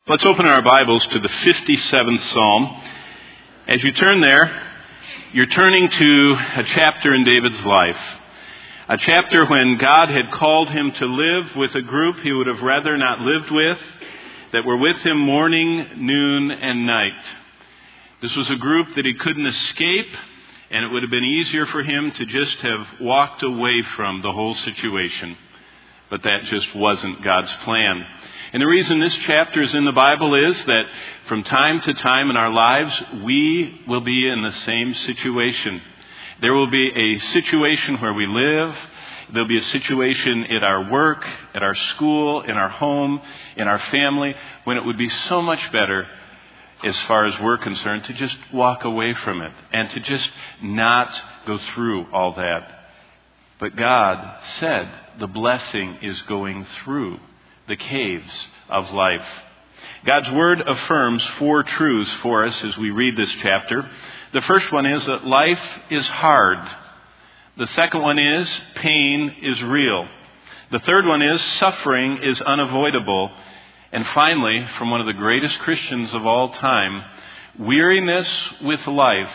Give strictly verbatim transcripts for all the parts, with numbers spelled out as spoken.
Let's open our Bibles to the fifty-seventh Psalm. As you turn there, you're turning to a chapter in David's life. A chapter when God had called him to live with a group he would have rather not lived with, that were with him morning, noon, and night. This was a group that he couldn't escape, and it would have been easier for him to just have walked away from the whole situation. But that just wasn't God's plan. And the reason this chapter is in the Bible is that from time to time in our lives, we will be in the same situation. There will be a situation where we live. There'll be a situation at our work, at our school, in our home, in our family, when it would be so much better, as far as we're concerned, to just walk away from it and to just not go through all that. But God said the blessing is going through the caves of life. God's Word affirms four truths for us as we read this chapter. The first one is that life is hard. The second one is pain is real. The third one is suffering is unavoidable. And finally, from one of the greatest Christians of all time, weariness with life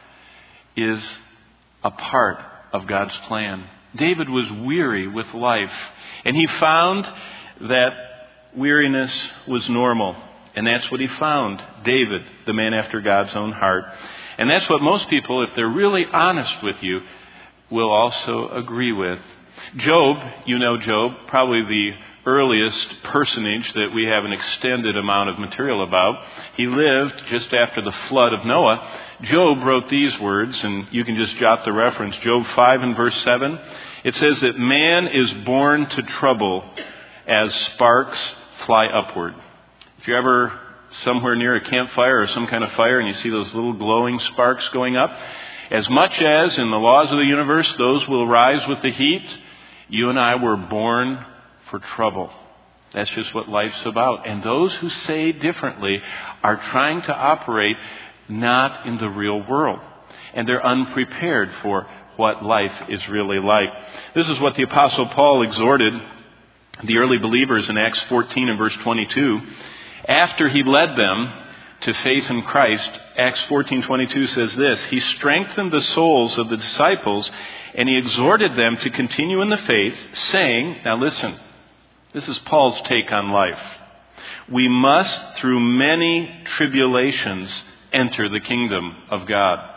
is a part of God's plan. David was weary with life, and he found that weariness was normal. And that's what he found. David, the man after God's own heart. And that's what most people, if they're really honest with you, will also agree with. Job, you know Job, probably the earliest personage that we have an extended amount of material about. He lived just after the flood of Noah. Job wrote these words, and you can just jot the reference. Job five and verse seven. It says that man is born to trouble as sparks fly upward. If you're ever somewhere near a campfire or some kind of fire and you see those little glowing sparks going up, as much as in the laws of the universe those will rise with the heat, you and I were born for trouble. That's just what life's about. And those who say differently are trying to operate not in the real world. And they're unprepared for what life is really like. This is what the Apostle Paul exhorted the early believers in Acts fourteen and verse twenty-two. After he led them to faith in Christ, Acts fourteen twenty-two says this: He strengthened the souls of the disciples, and he exhorted them to continue in the faith, saying, now listen, this is Paul's take on life. We must, through many tribulations, enter the kingdom of God.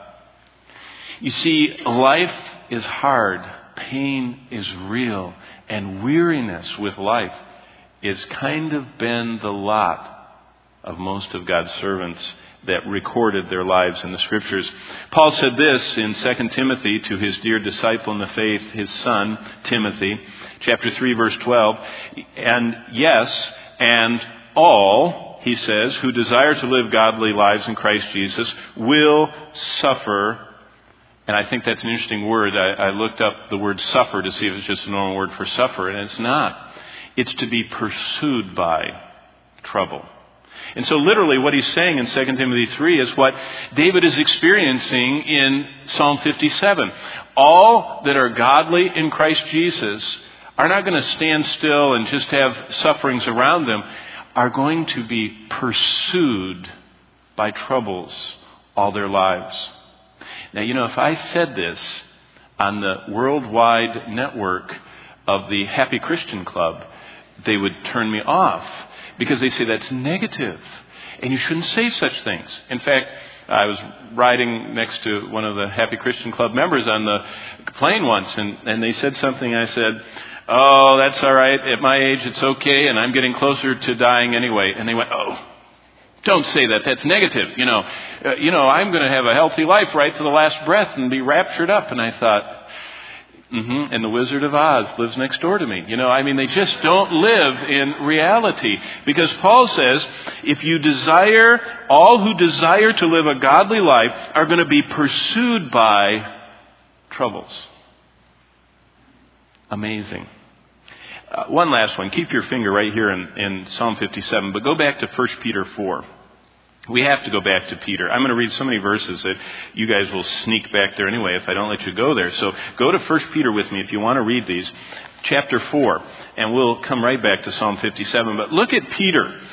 You see, life is hard. Pain is real. And weariness with life is kind of been the lot of most of God's servants that recorded their lives in the Scriptures. Paul said this in Second Timothy to his dear disciple in the faith, his son, Timothy, chapter three, verse twelve. And yes, and all, he says, who desire to live godly lives in Christ Jesus will suffer. And I think that's an interesting word. I, I looked up the word suffer to see if it's just a normal word for suffer, and it's not. It's to be pursued by trouble. And so literally what he's saying in Second Timothy three is what David is experiencing in Psalm fifty-seven. All that are godly in Christ Jesus are not going to stand still and just have sufferings around them, are going to be pursued by troubles all their lives. Now, you know, if I said this on the worldwide network of the Happy Christian Club, they would turn me off because they say that's negative and you shouldn't say such things. In fact, I was riding next to one of the Happy Christian Club members on the plane once, and, and they said something. I said, oh, that's all right. At my age, it's okay, and I'm getting closer to dying anyway. And they went, oh, don't say that. That's negative. You know, uh, you know, I'm going to have a healthy life right to the last breath and be raptured up. And I thought, mm-hmm, and the Wizard of Oz lives next door to me. You know, I mean, they just don't live in reality. Because Paul says, if you desire, all who desire to live a godly life are going to be pursued by troubles. Amazing. Uh, one last one. Keep your finger right here in, in Psalm fifty-seven, but go back to First Peter four. We have to go back to Peter. I'm going to read so many verses that you guys will sneak back there anyway if I don't let you go there. So go to First Peter with me if you want to read these. Chapter four. And we'll come right back to Psalm fifty-seven. But look at Peter.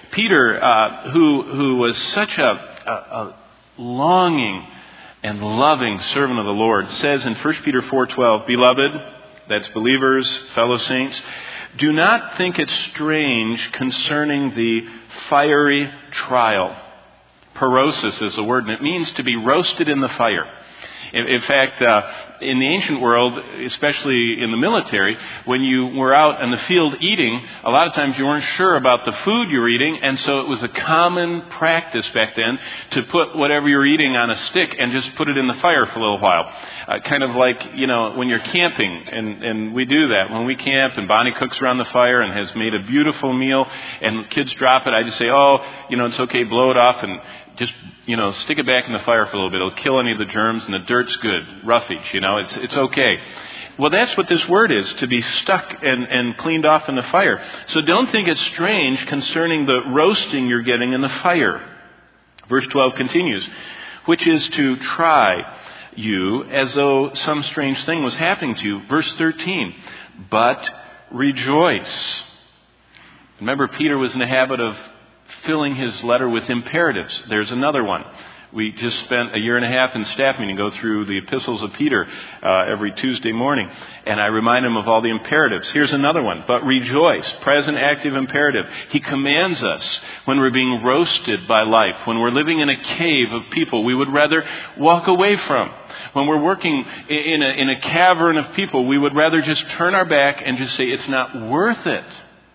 Peter, uh, who who was such a, a, a longing and loving servant of the Lord, says in First Peter four twelve, "Beloved," that's believers, fellow saints, "do not think it strange concerning the fiery trial." Parosis is the word, and it means to be roasted in the fire. In, in fact, uh, in the ancient world, especially in the military, when you were out in the field eating, a lot of times you weren't sure about the food you were eating, and so it was a common practice back then to put whatever you're eating on a stick and just put it in the fire for a little while. Uh, kind of like, you know, when you're camping, and, and we do that. When we camp and Bonnie cooks around the fire and has made a beautiful meal, and kids drop it, I just say, oh, you know, it's okay, blow it off, and just, you know, stick it back in the fire for a little bit. It'll kill any of the germs, and the dirt's good. Roughage, you know, it's it's okay. Well, that's what this word is, to be stuck and, and cleaned off in the fire. So don't think it's strange concerning the roasting you're getting in the fire. Verse twelve continues, which is to try you as though some strange thing was happening to you. Verse thirteen, but rejoice. Remember, Peter was in the habit of filling his letter with imperatives. There's another one. We just spent a year and a half in staff meeting, go through the epistles of Peter uh, every Tuesday morning, and I remind him of all the imperatives. Here's another one. But rejoice, present active imperative. He commands us when we're being roasted by life, when we're living in a cave of people we would rather walk away from. When we're working in a, in a cavern of people, we would rather just turn our back and just say, it's not worth it.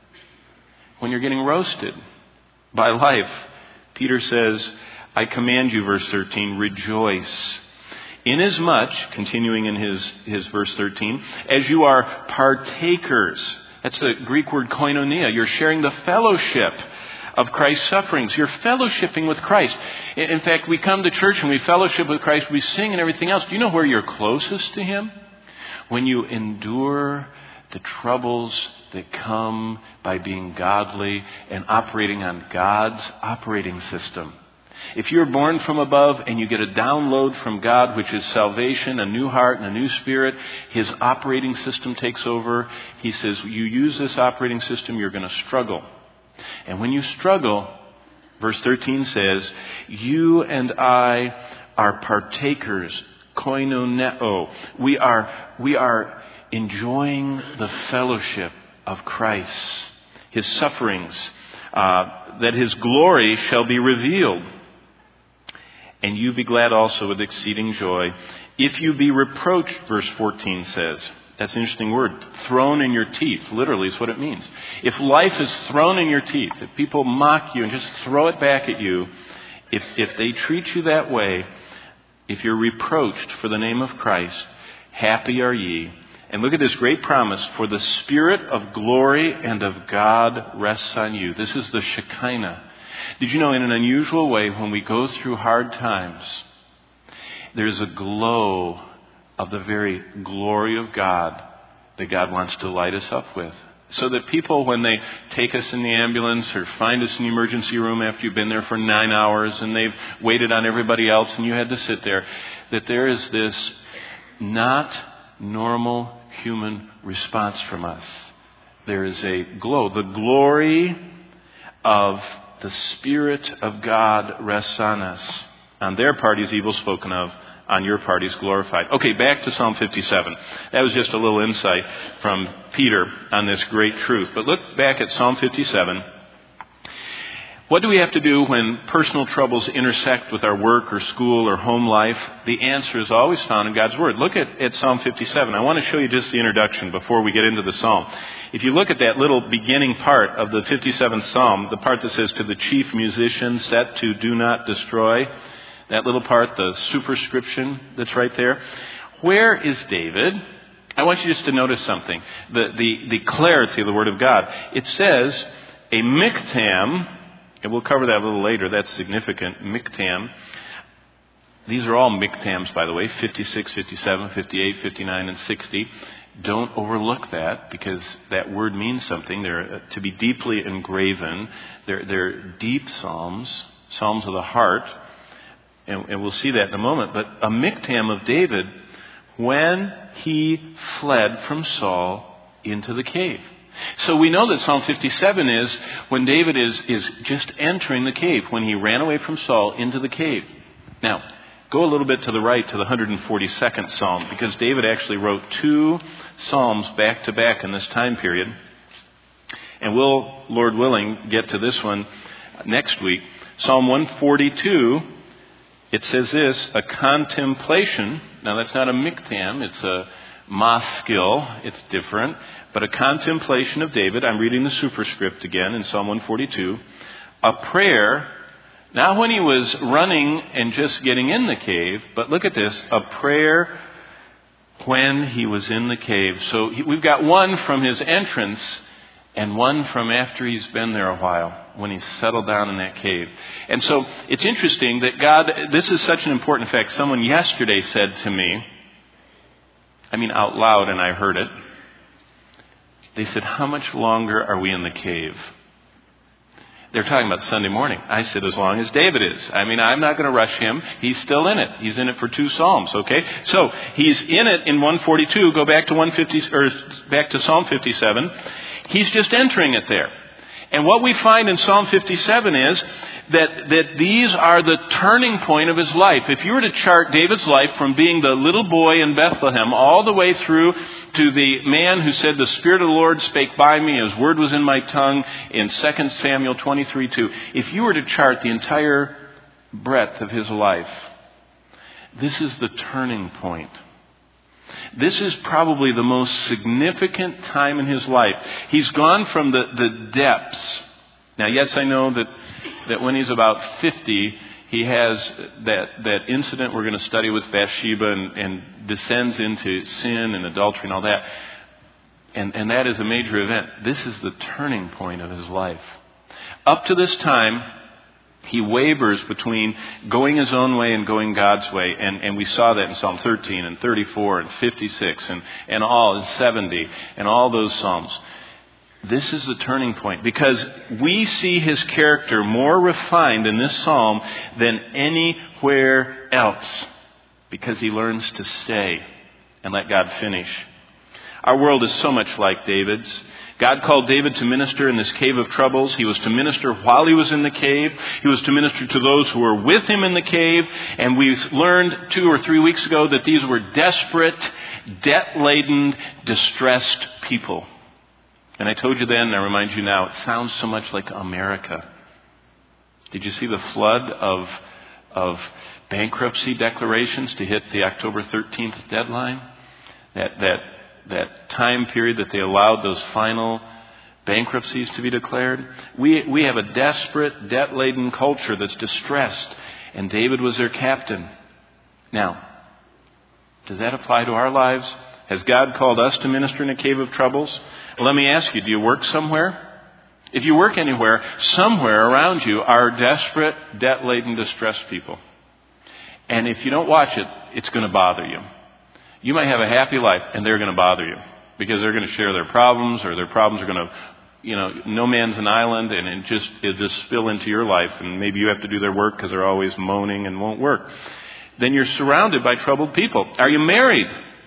When you're getting roasted by life, Peter says, I command you, verse thirteen, rejoice. Inasmuch, continuing in his, his verse thirteen, as you are partakers. That's the Greek word koinonia. You're sharing the fellowship of Christ's sufferings. You're fellowshipping with Christ. In fact, we come to church and we fellowship with Christ. We sing and everything else. Do you know where you're closest to Him? When you endure the troubles that come by being godly and operating on God's operating system. If you're born from above and you get a download from God, which is salvation, a new heart and a new spirit, His operating system takes over. He says, you use this operating system, you're going to struggle. And when you struggle, verse thirteen says, you and I are partakers, koinoneo. We are, we are enjoying the fellowship of Christ, His sufferings, uh, that His glory shall be revealed. And you be glad also with exceeding joy. If you be reproached, verse fourteen says. That's an interesting word. Thrown in your teeth, literally is what it means. If life is thrown in your teeth, if people mock you and just throw it back at you, if, if they treat you that way, if you're reproached for the name of Christ, happy are ye. And look at this great promise. For the Spirit of glory and of God rests on you. This is the Shekinah. Did you know, in an unusual way, when we go through hard times, there's a glow of the very glory of God that God wants to light us up with. So that people, when they take us in the ambulance or find us in the emergency room after you've been there for nine hours and they've waited on everybody else and you had to sit there, that there is this not normal human response from us. There is a glow. The glory of the Spirit of God rests on us. On their part is evil spoken of. On your part is glorified. Okay, back to Psalm fifty-seven. That was just a little insight from Peter on this great truth. But look back at Psalm fifty-seven. What do we have to do when personal troubles intersect with our work or school or home life? The answer is always found in God's Word. Look at, at Psalm fifty-seven. I want to show you just the introduction before we get into the Psalm. If you look at that little beginning part of the fifty-seventh Psalm, the part that says, to the chief musician set to do not destroy, that little part, the superscription that's right there. Where is David? I want you just to notice something. The, the, the clarity of the Word of God. It says, a miktam, and we'll cover that a little later. That's significant. Miktam. These are all miktams, by the way. fifty-six, fifty-seven, fifty-eight, fifty-nine, and sixty. Don't overlook that because that word means something. They're to be deeply engraven. They're, they're deep psalms, psalms of the heart. And, and we'll see that in a moment. But a miktam of David when he fled from Saul into the cave. So we know that Psalm fifty-seven is when David is, is just entering the cave, when he ran away from Saul into the cave. Now, go a little bit to the right to the one hundred forty-second Psalm, because David actually wrote two Psalms back to back in this time period. And we'll, Lord willing, get to this one next week. Psalm one forty-two, it says this, a contemplation. Now that's not a miktam, it's a maskil, it's different. But a contemplation of David. I'm reading the superscript again in Psalm one forty-two. A prayer, not when he was running and just getting in the cave, but look at this, a prayer when he was in the cave. So he, we've got one from his entrance and one from after he's been there a while, when he's settled down in that cave. And so it's interesting that God, this is such an important fact. Someone yesterday said to me, I mean out loud, and I heard it. They said, how much longer are we in the cave? They're talking about Sunday morning. I said, as long as David is. I mean, I'm not going to rush him. He's still in it. He's in it for two Psalms, okay? So he's in it in one forty-two. Go back to one fifty, or back to Psalm fifty-seven. He's just entering it there. And what we find in Psalm fifty-seven is that, that these are the turning point of his life. If you were to chart David's life from being the little boy in Bethlehem all the way through to the man who said, the Spirit of the Lord spake by me, his word was in my tongue, in Second Samuel twenty-three two. If you were to chart the entire breadth of his life, this is the turning point. This is probably the most significant time in his life. He's gone from the, the depths. Now, yes, I know that, that when he's about fifty, he has that, that incident we're going to study with Bathsheba and, and descends into sin and adultery and all that. And, and that is a major event. This is the turning point of his life. Up to this time, he wavers between going his own way and going God's way. And, and we saw that in Psalm thirteen and thirty-four and fifty-six and, and all, and seventy and all those Psalms. This is the turning point, because we see his character more refined in this Psalm than anywhere else, because he learns to stay and let God finish. Our world is so much like David's. God called David to minister in this cave of troubles. He was to minister while he was in the cave. He was to minister to those who were with him in the cave. And we learned two or three weeks ago that these were desperate, debt-laden, distressed people. And I told you then, and I remind you now, it sounds so much like America. Did you see the flood of, of bankruptcy declarations to hit the October thirteenth deadline? That, that, that time period that they allowed those final bankruptcies to be declared? We, we have a desperate, debt-laden culture that's distressed, and David was their captain. Now, does that apply to our lives? Has God called us to minister in a cave of troubles? Well, let me ask you, do you work somewhere? If you work anywhere, somewhere around you are desperate, debt-laden, distressed people. And if you don't watch it, it's going to bother you. You might have a happy life, and they're going to bother you, because they're going to share their problems, or their problems are going to, you know, no man's an island, and it just, it'll just spill into your life, and maybe you have to do their work because they're always moaning and won't work. Then you're surrounded by troubled people. Are you married?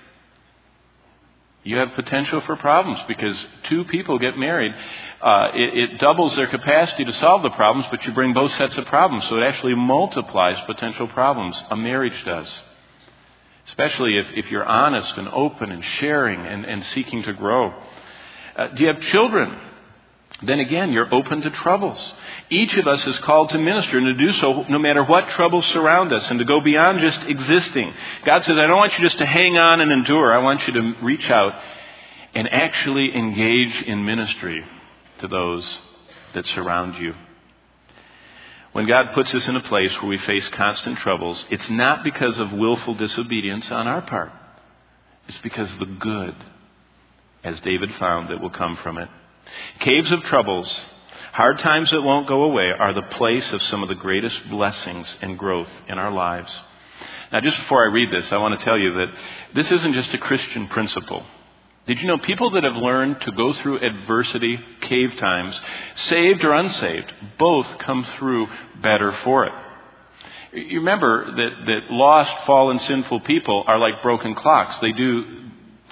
You have potential for problems, because two people get married. Uh, it, it doubles their capacity to solve the problems, but you bring both sets of problems. So it actually multiplies potential problems. A marriage does. Especially if, if you're honest and open and sharing and, and seeking to grow. Uh, do you have children? Then again, you're open to troubles. Each of us is called to minister, and to do so no matter what troubles surround us, and to go beyond just existing. God says, I don't want you just to hang on and endure. I want you to reach out and actually engage in ministry to those that surround you. When God puts us in a place where we face constant troubles, it's not because of willful disobedience on our part. It's because of the good, as David found, that will come from it. Caves of troubles, hard times that won't go away, are the place of some of the greatest blessings and growth in our lives. Now, just before I read this, I want to tell you that this isn't just a Christian principle. Did you know people that have learned to go through adversity, cave times, saved or unsaved, both come through better for it? You remember that, that lost, fallen, sinful people are like broken clocks. They do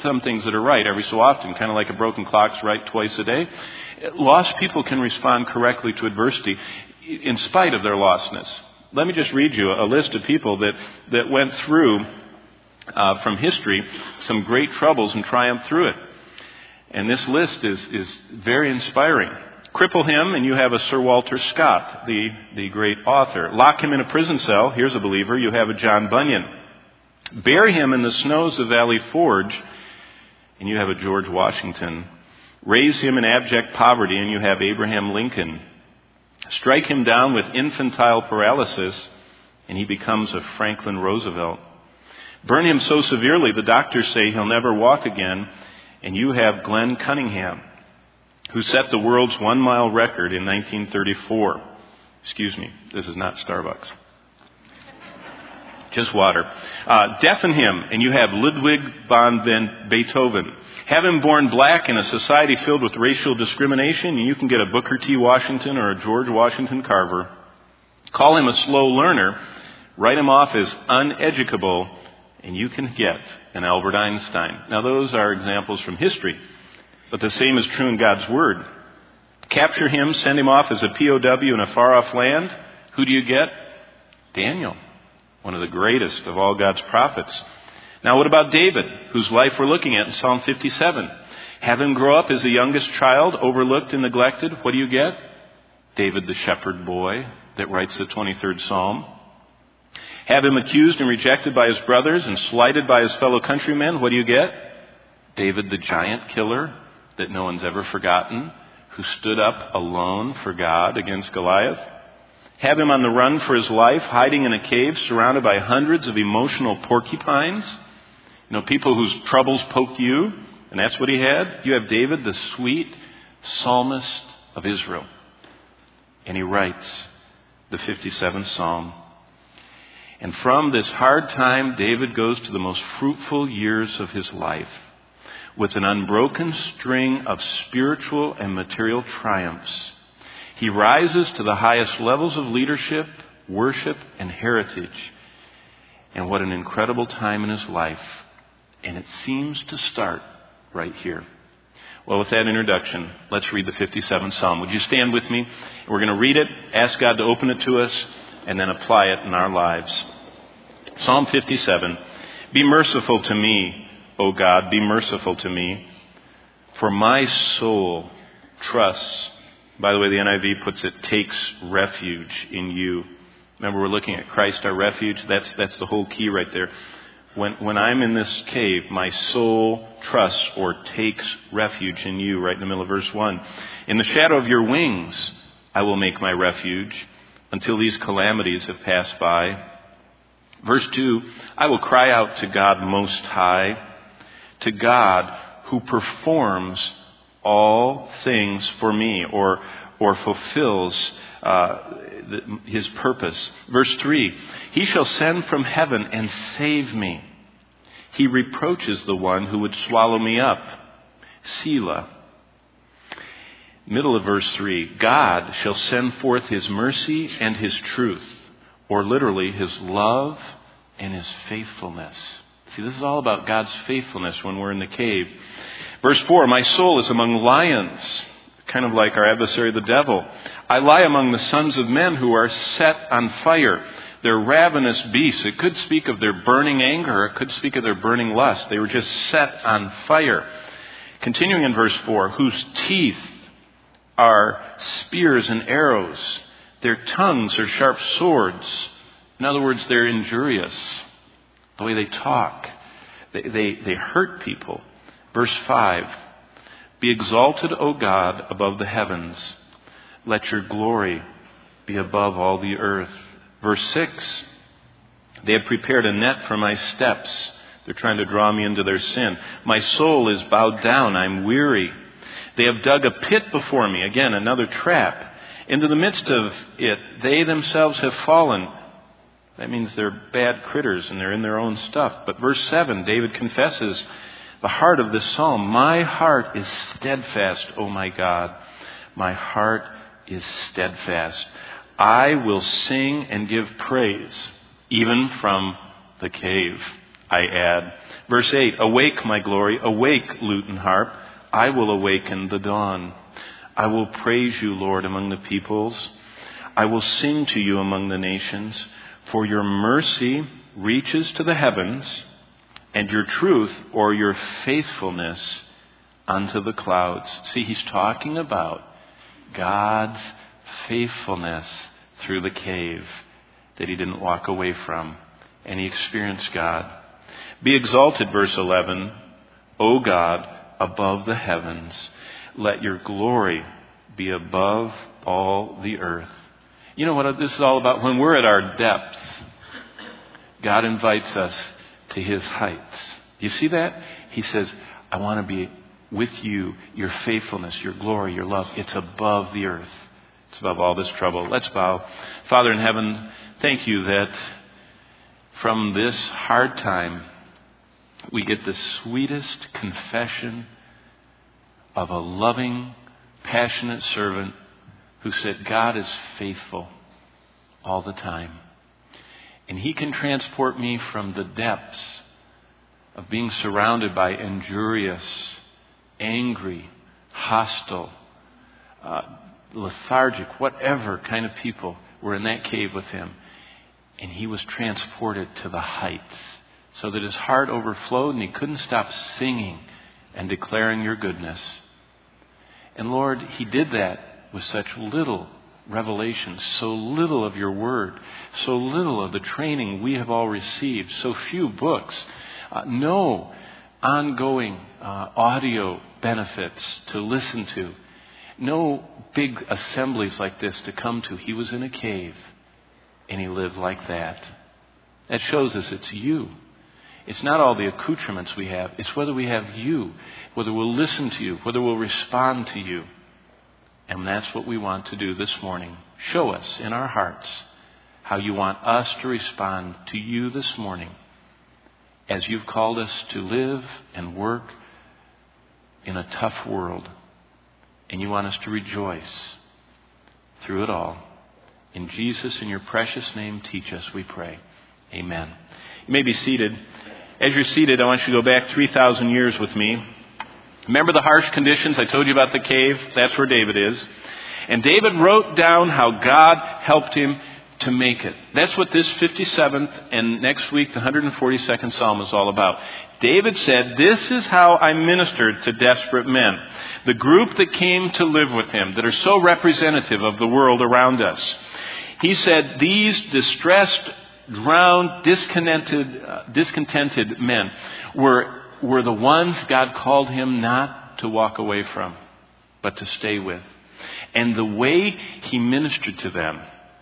some things that are right every so often, kind of like a broken clock's right twice a day. Lost people can respond correctly to adversity in spite of their lostness. Let me just read you a list of people that, that went through, uh, from history, some great troubles and triumphed through it. And this list is, is very inspiring. Cripple him and you have a Sir Walter Scott, the, the great author. Lock him in a prison cell, here's a believer, you have a John Bunyan. Bury him in the snows of Valley Forge, and you have a George Washington. Raise him in abject poverty, and you have Abraham Lincoln. Strike him down with infantile paralysis, and he becomes a Franklin Roosevelt. Burn him so severely the doctors say he'll never walk again, and you have Glenn Cunningham, who set the world's one-mile record in nineteen thirty-four. Excuse me, this is not Starbucks. Just water. Uh, deafen him, and you have Ludwig van Beethoven. Have him born black in a society filled with racial discrimination, and you can get a Booker T. Washington or a George Washington Carver. Call him a slow learner. Write him off as uneducable, and you can get an Albert Einstein. Now, those are examples from history, but the same is true in God's Word. Capture him, send him off as a P O W in a far-off land. Who do you get? Daniel, one of the greatest of all God's prophets. Now, what about David, whose life we're looking at in Psalm fifty-seven? Have him grow up as the youngest child, overlooked and neglected. What do you get? David, the shepherd boy that writes the twenty-third Psalm. Have him accused and rejected by his brothers and slighted by his fellow countrymen. What do you get? David, the giant killer that no one's ever forgotten, who stood up alone for God against Goliath. Have him on the run for his life, hiding in a cave surrounded by hundreds of emotional porcupines. You know, people whose troubles poke you, and that's what he had. You have David, the sweet psalmist of Israel. And he writes the fifty-seventh Psalm. And from this hard time, David goes to the most fruitful years of his life with an unbroken string of spiritual and material triumphs. He rises to the highest levels of leadership, worship, and heritage. And what an incredible time in his life. And it seems to start right here. Well, with that introduction, let's read the fifty-seventh Psalm. Would you stand with me? We're going to read it, ask God to open it to us, and then apply it in our lives. Psalm fifty-seven. Be merciful to me, O God, be merciful to me, for my soul trusts. By the way, the N I V puts it, takes refuge in you. Remember, we're looking at Christ, our refuge. That's that's the whole key right there. When when I'm in this cave, my soul trusts or takes refuge in you, right in the middle of verse one. In the shadow of your wings, I will make my refuge until these calamities have passed by. Verse two, I will cry out to God Most High, to God who performs all things for me, or or fulfills uh, the, his purpose. Verse three, he shall send from heaven and save me. He reproaches the one who would swallow me up. Selah. Middle of verse three, God shall send forth his mercy and his truth, or literally his love and his faithfulness. See, this is all about God's faithfulness when we're in the cave. Verse four, my soul is among lions, kind of like our adversary the devil. I lie among the sons of men who are set on fire. They're ravenous beasts. It could speak of their burning anger. It could speak of their burning lust. They were just set on fire. Continuing in verse four, whose teeth are spears and arrows. Their tongues are sharp swords. In other words, they're injurious. The way they talk, they, they, they hurt people. Verse five, be exalted, O God, above the heavens. Let your glory be above all the earth. Verse six, they have prepared a net for my steps. They're trying to draw me into their sin. My soul is bowed down. I'm weary. They have dug a pit before me. Again, another trap. Into the midst of it, they themselves have fallen. That means they're bad critters and they're in their own stuff. But verse seven, David confesses the heart of this psalm. My heart is steadfast, O my God. My heart is steadfast. I will sing and give praise, even from the cave, I add. Verse eight, awake, my glory, awake, lute and harp. I will awaken the dawn. I will praise you, Lord, among the peoples. I will sing to you among the nations, for your mercy reaches to the heavens, and your truth or your faithfulness unto the clouds. See, he's talking about God's faithfulness through the cave that he didn't walk away from, and he experienced God. Be exalted, verse eleven, O God, above the heavens. Let your glory be above all the earth. You know what this is all about? When we're at our depths, God invites us to his heights. You see that? He says, I want to be with you, your faithfulness, your glory, your love. It's above the earth. It's above all this trouble. Let's bow. Father in heaven, thank you that from this hard time, we get the sweetest confession of a loving, passionate servant who said, God is faithful all the time. And he can transport me from the depths of being surrounded by injurious, angry, hostile, uh, lethargic, whatever kind of people were in that cave with him. And he was transported to the heights so that his heart overflowed and he couldn't stop singing and declaring your goodness. And Lord, he did that with such little revelation, so little of your word, so little of the training we have all received, so few books, uh, no ongoing uh, audio benefits to listen to, no big assemblies like this to come to. He was in a cave and he lived like that. That shows us it's you. It's not all the accoutrements we have. It's whether we have you, whether we'll listen to you, whether we'll respond to you. And that's what we want to do this morning. Show us in our hearts how you want us to respond to you this morning as you've called us to live and work in a tough world. And you want us to rejoice through it all. In Jesus, in your precious name, teach us, we pray. Amen. You may be seated. As you're seated, I want you to go back three thousand years with me. Remember the harsh conditions? I told you about the cave. That's where David is. And David wrote down how God helped him to make it. That's what this fifty-seventh and next week the one hundred forty-second Psalm is all about. David said, this is how I ministered to desperate men. The group that came to live with him, that are so representative of the world around us. He said, these distressed, drowned, discontented, uh, discontented men were were the ones God called him not to walk away from, but to stay with. And the way he ministered to them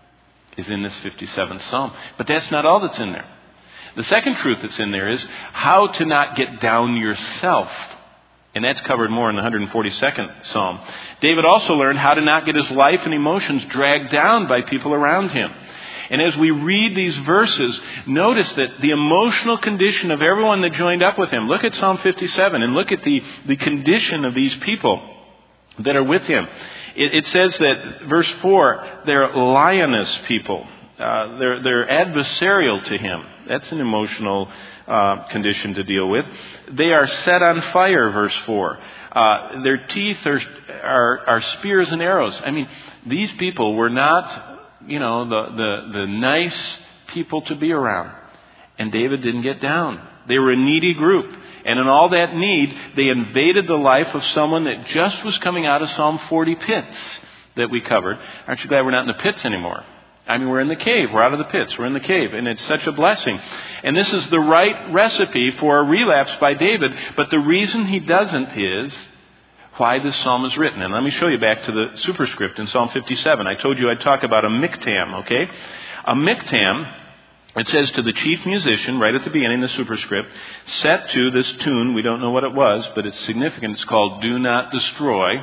is in this fifty-seventh Psalm. But that's not all that's in there. The second truth that's in there is how to not get down yourself. And that's covered more in the one hundred forty-second Psalm. David also learned how to not get his life and emotions dragged down by people around him. And as we read these verses, notice that the emotional condition of everyone that joined up with him. Look at Psalm fifty-seven and look at the, the condition of these people that are with him. It, it says that, verse four, they're lioness people. Uh, they're, they're adversarial to him. That's an emotional uh, condition to deal with. They are set on fire, verse four. Uh, their teeth are, are, are spears and arrows. I mean, these people were not... you know, the, the, the nice people to be around. And David didn't get down. They were a needy group. And in all that need, they invaded the life of someone that just was coming out of Psalm forty pits that we covered. Aren't you glad we're not in the pits anymore? I mean, we're in the cave. We're out of the pits. We're in the cave. And it's such a blessing. And this is the right recipe for a relapse by David. But the reason he doesn't is why this psalm is written. And let me show you back to the superscript in Psalm fifty-seven. I told you I'd talk about a miktam, okay? A miktam, it says to the chief musician, right at the beginning, the superscript, set to this tune. We don't know what it was, but it's significant. It's called Do Not Destroy.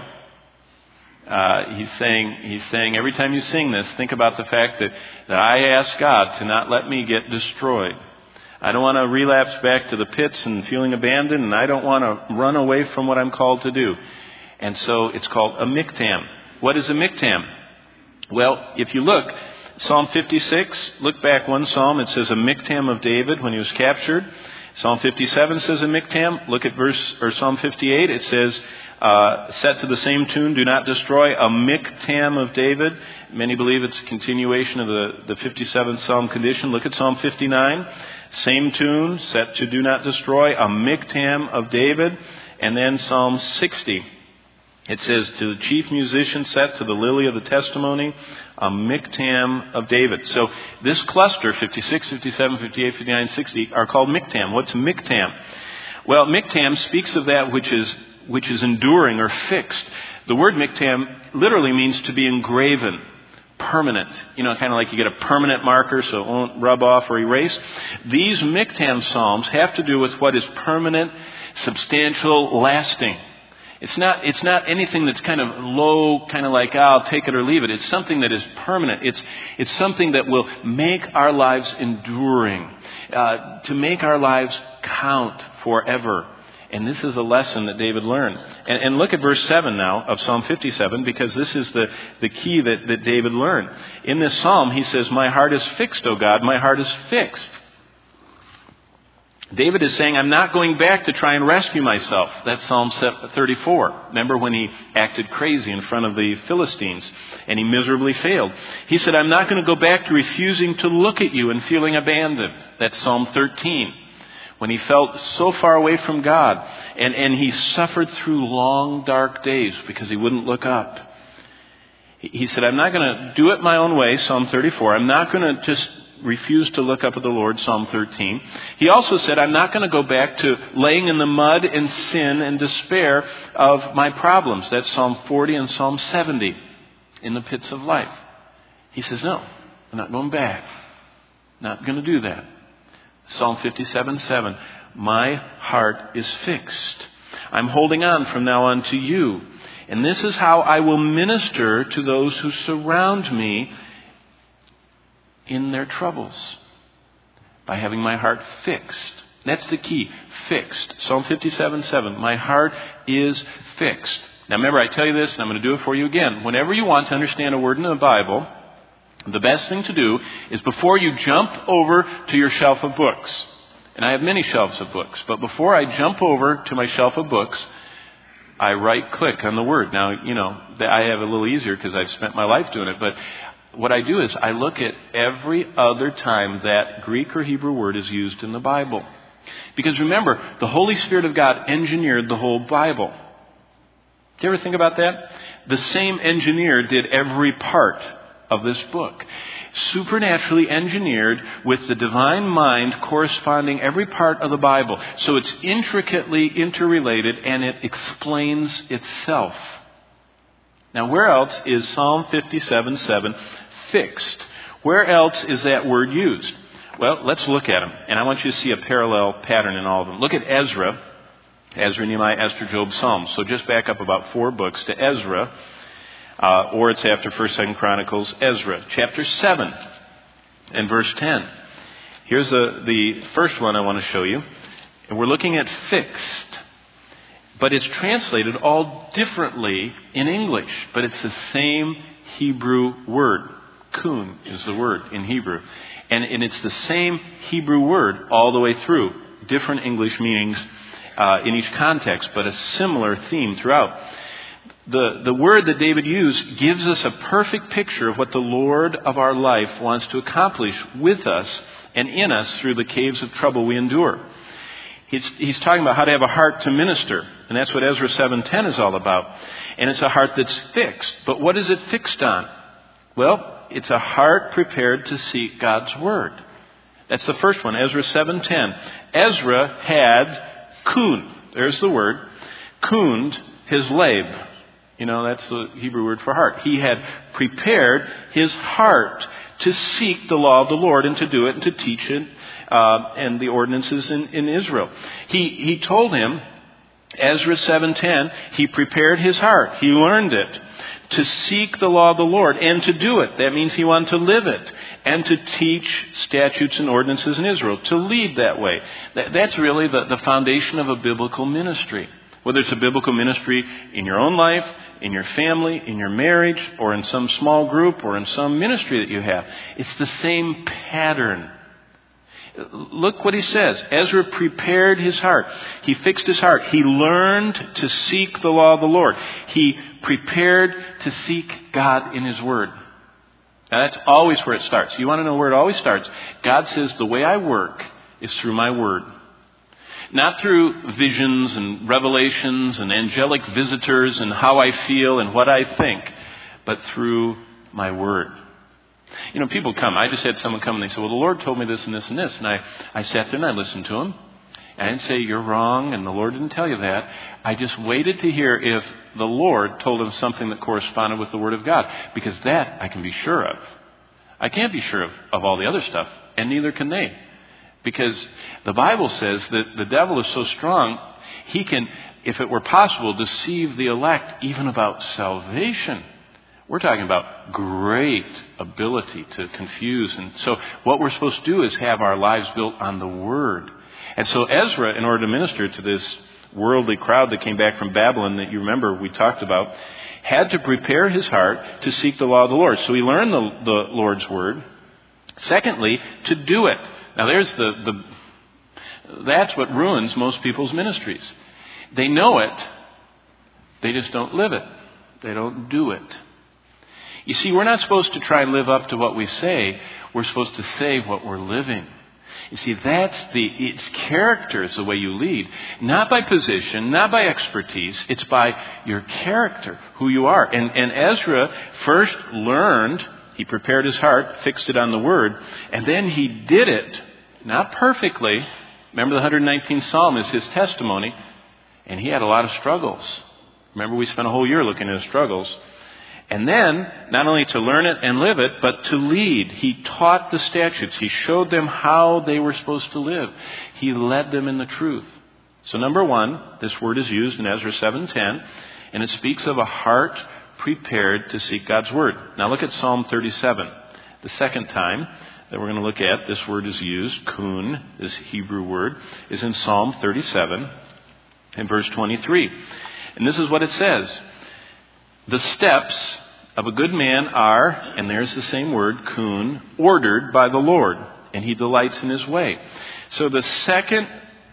Uh, he's saying, he's saying every time you sing this, think about the fact that, that I ask God to not let me get destroyed. I don't want to relapse back to the pits and feeling abandoned, and I don't want to run away from what I'm called to do. And so it's called a miktam. What is a miktam? Well, if you look, Psalm fifty-six, look back one psalm, it says a miktam of David when he was captured. Psalm fifty-seven says a miktam. Look at verse or Psalm fifty-eight. It says, uh, set to the same tune, do not destroy, a miktam of David. Many believe it's a continuation of the, the fifty-seventh Psalm condition. Look at Psalm fifty-nine. Same tune, set to do not destroy, a miktam of David. And then Psalm sixty. It says, to the chief musician set to the lily of the testimony, a miktam of David. So this cluster, fifty-six, fifty-seven, fifty-eight, fifty-nine, sixty, are called miktam. What's miktam? Well, miktam speaks of that which is which is enduring or fixed. The word miktam literally means to be engraven, permanent. You know, kind of like you get a permanent marker so it won't rub off or erase. These miktam psalms have to do with what is permanent, substantial, lasting. It's not, it's not anything that's kind of low, kind of like, oh, I'll take it or leave it. It's something that is permanent. It's, it's something that will make our lives enduring, uh, to make our lives count forever. And this is a lesson that David learned. And, and look at verse seven now of Psalm fifty-seven, because this is the, the key that, that David learned. In this psalm, he says, my heart is fixed, O God, my heart is fixed. David is saying, I'm not going back to try and rescue myself. That's Psalm thirty-four. Remember when he acted crazy in front of the Philistines and he miserably failed. He said, I'm not going to go back to refusing to look at you and feeling abandoned. That's Psalm thirteen. When he felt so far away from God and, and he suffered through long, dark days because he wouldn't look up. He said, I'm not going to do it my own way, Psalm thirty-four. I'm not going to just refused to look up at the Lord, Psalm thirteen. He also said, I'm not going to go back to laying in the mud and sin and despair of my problems. That's Psalm forty and Psalm seventy, in the pits of life. He says, no, I'm not going back. Not going to do that. Psalm fifty-seven, seven, my heart is fixed. I'm holding on from now on to you. And this is how I will minister to those who surround me in their troubles, by having my heart fixed. That's the key. Fixed. Psalm fifty-seven, seven. My heart is fixed. Now remember, I tell you this, and I'm going to do it for you again. Whenever you want to understand a word in the Bible, the best thing to do is before you jump over to your shelf of books, and I have many shelves of books, but before I jump over to my shelf of books, I right-click on the word. Now, you know, I have it a little easier because I've spent my life doing it, but what I do is I look at every other time that Greek or Hebrew word is used in the Bible. Because remember, the Holy Spirit of God engineered the whole Bible. Do you ever think about that? The same engineer did every part of this book. Supernaturally engineered with the divine mind corresponding every part of the Bible. So it's intricately interrelated and it explains itself. Now where else is Psalm fifty-seven, seven fixed? Where else is that word used? Well, let's look at them. And I want you to see a parallel pattern in all of them. Look at Ezra. Ezra, Nehemiah, Esther, Job, Psalms. So just back up about four books to Ezra. Uh, or it's after First, Second Chronicles, Ezra. Chapter seven and verse ten. Here's the, the first one I want to show you. And we're looking at fixed. But it's translated all differently in English. But it's the same Hebrew word. Kun is the word in Hebrew. And, and it's the same Hebrew word all the way through. Different English meanings uh, in each context, but a similar theme throughout. The, the word that David used gives us a perfect picture of what the Lord of our life wants to accomplish with us and in us through the caves of trouble we endure. He's, he's talking about how to have a heart to minister. And that's what Ezra seven ten is all about. And it's a heart that's fixed. But what is it fixed on? Well, it's a heart prepared to seek God's word. That's the first one, Ezra seven ten. Ezra had kun. There's the word. Kuned his lab. You know, that's the Hebrew word for heart. He had prepared his heart to seek the law of the Lord and to do it and to teach it uh, and the ordinances in, in Israel. He, he told him, Ezra seven ten, he prepared his heart. He learned it to seek the law of the Lord and to do it. That means he wanted to live it and to teach statutes and ordinances in Israel, to lead that way. That, that's really the, the foundation of a biblical ministry. Whether it's a biblical ministry in your own life, in your family, in your marriage, or in some small group, or in some ministry that you have. It's the same pattern. Look what he says. Ezra prepared his heart. He fixed his heart. He learned to seek the law of the Lord. He prepared to seek God in his word. Now that's always where it starts. You want to know where it always starts? God says the way I work is through my word. Not through visions and revelations and angelic visitors and how I feel and what I think, but through my word. You know, people come. I just had someone come and they said, well, the Lord told me this and this and this. And I, I sat there and I listened to him. And I didn't say, you're wrong and the Lord didn't tell you that. I just waited to hear if the Lord told him something that corresponded with the Word of God. Because that I can be sure of. I can't be sure of, of all the other stuff. And neither can they. Because the Bible says that the devil is so strong, he can, if it were possible, deceive the elect even about salvation. We're talking about great ability to confuse. And so what we're supposed to do is have our lives built on the Word. And so Ezra, in order to minister to this worldly crowd that came back from Babylon that you remember we talked about, had to prepare his heart to seek the law of the Lord. So he learned the, the Lord's Word. Secondly, to do it. Now there's the, the, that's what ruins most people's ministries. They know it, they just don't live it. They don't do it. You see, we're not supposed to try and live up to what we say. We're supposed to say what we're living. You see, that's the, it's character is the way you lead. Not by position, not by expertise. It's by your character, who you are. And, and Ezra first learned, he prepared his heart, fixed it on the Word, and then he did it, not perfectly. Remember the one hundred nineteenth Psalm is his testimony, and he had a lot of struggles. Remember we spent a whole year looking at his struggles. And then, not only to learn it and live it, but to lead. He taught the statutes. He showed them how they were supposed to live. He led them in the truth. So number one, this word is used in Ezra seven ten, and it speaks of a heart prepared to seek God's Word. Now look at Psalm thirty-seven. The second time that we're going to look at, this word is used, kun, this Hebrew word, is in Psalm thirty-seven, in verse twenty-three. And this is what it says. The steps of a good man are, and there's the same word, kun, ordered by the Lord, and he delights in his way. So the second,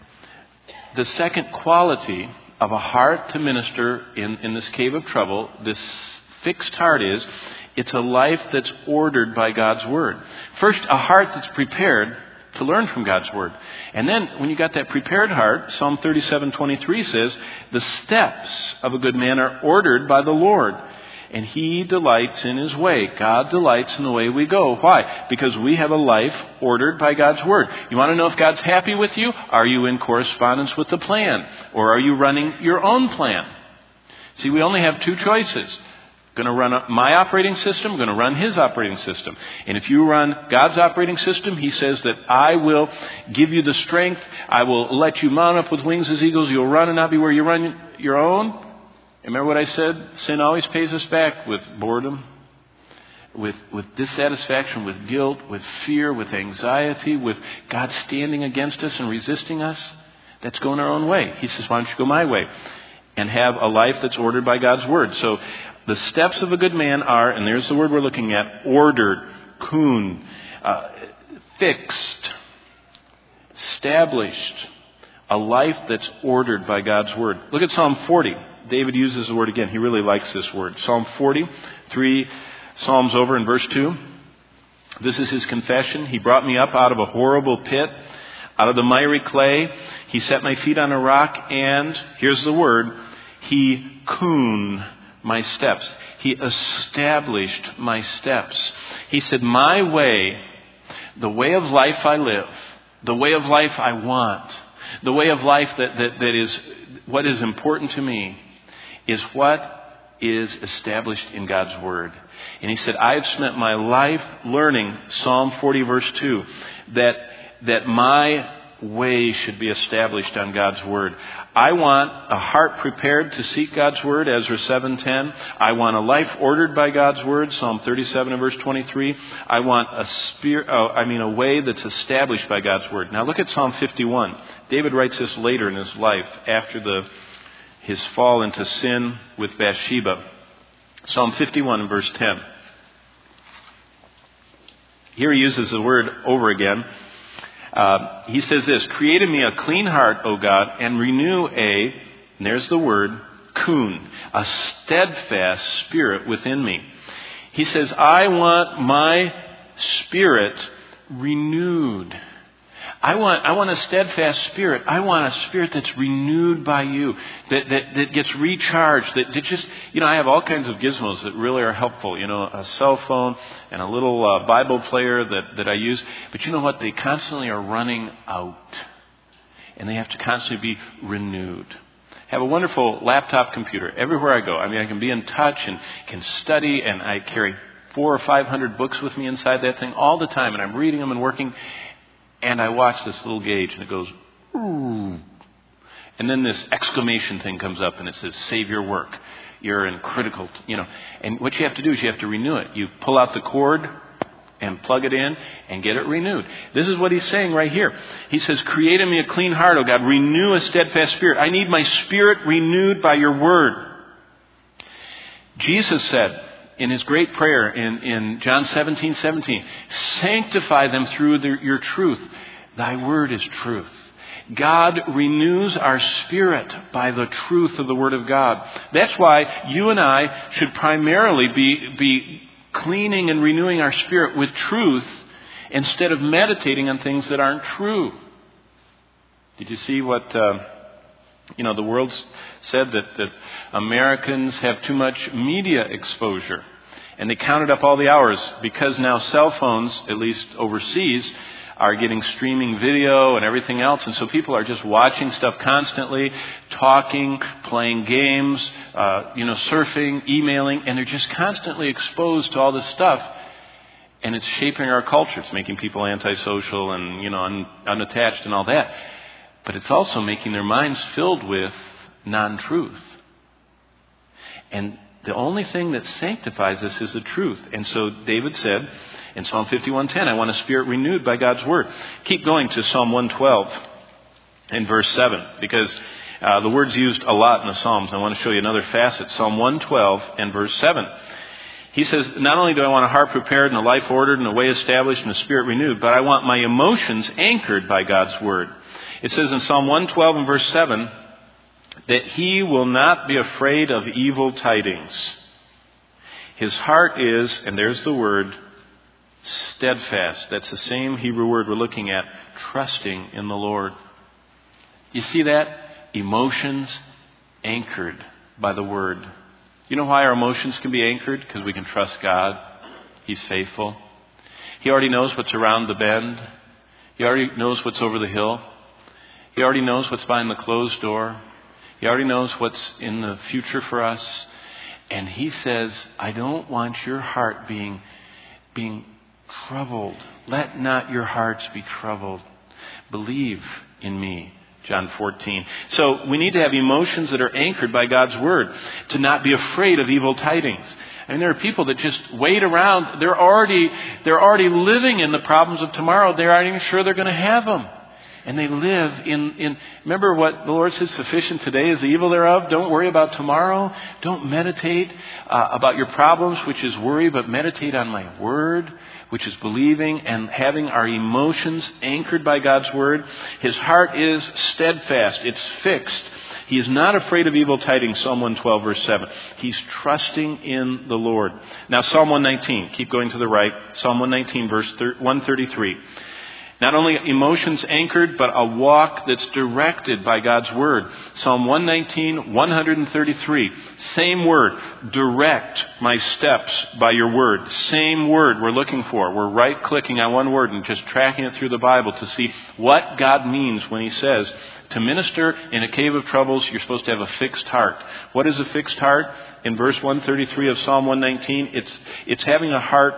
the second quality of a heart to minister in, in this cave of trouble, this fixed heart is, it's a life that's ordered by God's Word. First, a heart that's prepared to learn from God's Word. And then, when you got that prepared heart, Psalm thirty-seven twenty-three says, the steps of a good man are ordered by the Lord, and he delights in his way. God delights in the way we go. Why? Because we have a life ordered by God's Word. You want to know if God's happy with you? Are you in correspondence with the plan? Or are you running your own plan? See, we only have two choices. Going to run my operating system, going to run his operating system. And if you run God's operating system, he says that I will give you the strength. I will let you mount up with wings as eagles. You'll run and not be where you run your own. Remember what I said? Sin always pays us back with boredom, with, with dissatisfaction, with guilt, with fear, with anxiety, with God standing against us and resisting us. That's going our own way. He says, why don't you go my way? And have a life that's ordered by God's Word. So the steps of a good man are, and there's the word we're looking at, ordered, kun, uh, fixed, established. A life that's ordered by God's Word. Look at Psalm forty. David uses the word again. He really likes this word. Psalm forty, three Psalms over in verse two. This is his confession. He brought me up out of a horrible pit, out of the miry clay. He set my feet on a rock, and, here's the word, he kun my steps. He established my steps. He said, my way, the way of life I live, the way of life I want, the way of life that, that, that is what is important to me, is what is established in God's Word. And he said, I have spent my life learning, Psalm forty verse two, that, that my way should be established on God's Word. I want a heart prepared to seek God's Word, Ezra seven ten. I want a life ordered by God's Word, Psalm thirty-seven and verse twenty-three. I want a spirit, oh, I mean a way that's established by God's Word. Now look at Psalm fifty-one. David writes this later in his life, after the his fall into sin with Bathsheba. Psalm fifty-one and verse ten. Here he uses the word over again. Uh, he says this, create in me a clean heart, O God, and renew a, and there's the word, kun, a steadfast spirit within me. He says, I want my spirit renewed. I want I want a steadfast spirit. I want a spirit that's renewed by you, that, that, that gets recharged, that, that just, you know, I have all kinds of gizmos that really are helpful. You know, a cell phone and a little uh, Bible player that, that I use. But you know what? They constantly are running out. And they have to constantly be renewed. I have a wonderful laptop computer everywhere I go. I mean, I can be in touch and can study, and I carry four or five hundred books with me inside that thing all the time, and I'm reading them and working. And I watch this little gauge, and it goes, ooh. And then this exclamation thing comes up, and it says, save your work. You're in critical, you know. And what you have to do is you have to renew it. You pull out the cord and plug it in and get it renewed. This is what he's saying right here. He says, create in me a clean heart, O God. Renew a steadfast spirit. I need my spirit renewed by your word. Jesus said, in his great prayer in, in John seventeen seventeen, sanctify them through the, your truth. Thy word is truth. God renews our spirit by the truth of the Word of God. That's why you and I should primarily be, be cleaning and renewing our spirit with truth instead of meditating on things that aren't true. Did you see what... Uh, You know, the world said that, that Americans have too much media exposure. And they counted up all the hours because now cell phones, at least overseas, are getting streaming video and everything else. And so people are just watching stuff constantly, talking, playing games, uh, you know, surfing, emailing. And they're just constantly exposed to all this stuff. And it's shaping our culture. It's making people antisocial and, you know, un- unattached and all that. But it's also making their minds filled with non-truth. And the only thing that sanctifies us is the truth. And so David said in Psalm fifty-one ten, I want a spirit renewed by God's word. Keep going to Psalm one twelve in verse seven, because uh, the word's used a lot in the Psalms. I want to show you another facet. Psalm one twelve and verse seven. He says, not only do I want a heart prepared and a life ordered and a way established and a spirit renewed, but I want my emotions anchored by God's word. It says in Psalm one twelve and verse seven that he will not be afraid of evil tidings. His heart is, and there's the word, steadfast. That's the same Hebrew word we're looking at, trusting in the Lord. You see that? Emotions anchored by the word. You know why our emotions can be anchored? Because we can trust God. He's faithful. He already knows what's around the bend. He already knows what's over the hill. He already knows what's behind the closed door. He already knows what's in the future for us. And he says, I don't want your heart being, being troubled. Let not your hearts be troubled. Believe in me. John fourteen. So we need to have emotions that are anchored by God's word, to not be afraid of evil tidings. I mean, there are people that just wait around. They're already, they're already living in the problems of tomorrow. They aren't even sure they're going to have them. And they live in, in, remember what the Lord says, sufficient today is the evil thereof. Don't worry about tomorrow. Don't meditate uh, about your problems, which is worry, but meditate on my word, which is believing and having our emotions anchored by God's word. His heart is steadfast. It's fixed. He is not afraid of evil tidings, Psalm one twelve, verse seven. He's trusting in the Lord. Now, Psalm one nineteen. Keep going to the right. Psalm one nineteen, verse one thirty-three. Not only emotions anchored, but a walk that's directed by God's word. Psalm one nineteen, one thirty-three. Same word. Direct my steps by your word. Same word we're looking for. We're right-clicking on one word and just tracking it through the Bible to see what God means when he says, to minister in a cave of troubles, you're supposed to have a fixed heart. What is a fixed heart? In verse one thirty-three of Psalm one nineteen, it's, it's having a heart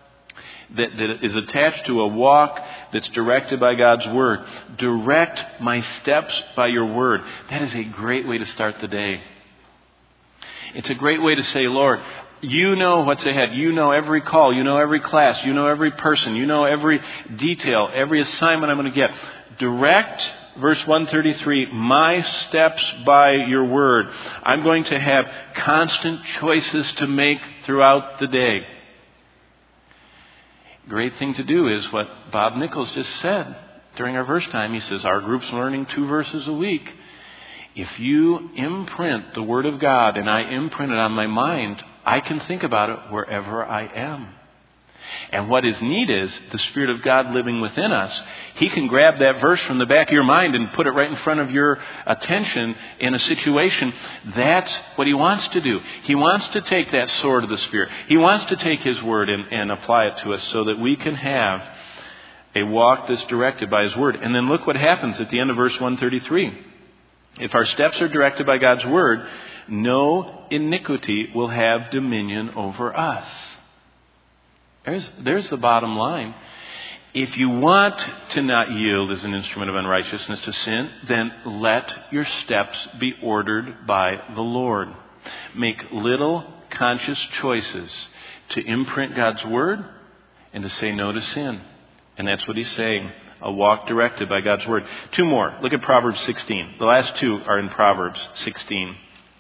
That, that is attached to a walk that's directed by God's word. Direct my steps by your word. That is a great way to start the day. It's a great way to say, Lord, you know what's ahead. You know every call. You know every class. You know every person. You know every detail, every assignment I'm going to get. Direct, verse one thirty-three, my steps by your word. I'm going to have constant choices to make throughout the day. Great thing to do is what Bob Nichols just said. during our verse time. He says, our group's learning two verses a week. If you imprint the Word of God and I imprint it on my mind, I can think about it wherever I am. And what is neat is the Spirit of God living within us. He can grab that verse from the back of your mind and put it right in front of your attention in a situation. That's what He wants to do. He wants to take that sword of the Spirit. He wants to take His Word and, and apply it to us so that we can have a walk that's directed by His Word. And then look what happens at the end of verse one thirty-three. If our steps are directed by God's Word, no iniquity will have dominion over us. There's, there's the bottom line. If you want to not yield as an instrument of unrighteousness to sin, then let your steps be ordered by the Lord. Make little conscious choices to imprint God's Word and to say no to sin. And that's what He's saying. A walk directed by God's Word. Two more. Look at Proverbs sixteen. The last two are in Proverbs sixteen.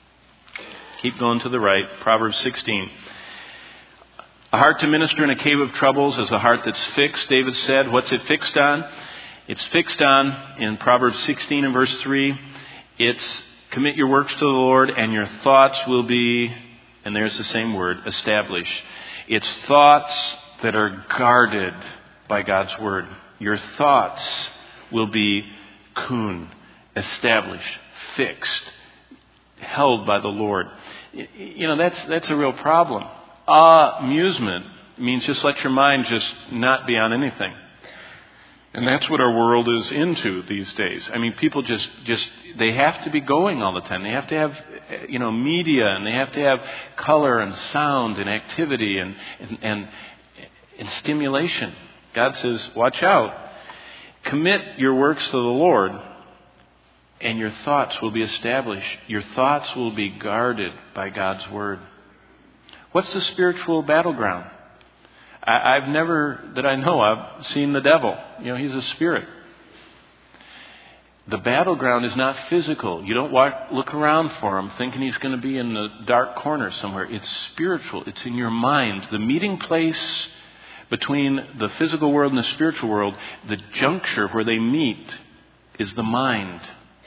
Keep going to the right. Proverbs sixteen. A heart to minister in a cave of troubles is a heart that's fixed, David said. What's it fixed on? It's fixed on, in Proverbs sixteen and verse three, it's commit your works to the Lord and your thoughts will be, and there's the same word, establish. It's thoughts that are guarded by God's Word. Your thoughts will be kun, established, fixed, held by the Lord. You know, that's that's a real problem. Amusement means just let your mind just not be on anything. And that's what our world is into these days. I mean, people just, just they have to be going all the time. They have to have, you know, media, and they have to have color and sound and activity and and, and, and stimulation. God says, watch out. Commit your works to the Lord, and your thoughts will be established. Your thoughts will be guarded by God's Word. What's the spiritual battleground? I, I've never, that I know of, seen the devil. You know, he's a spirit. The battleground is not physical. You don't walk, look around for him thinking he's going to be in the dark corner somewhere. It's spiritual. It's in your mind. The meeting place between the physical world and the spiritual world, the juncture where they meet, is the mind.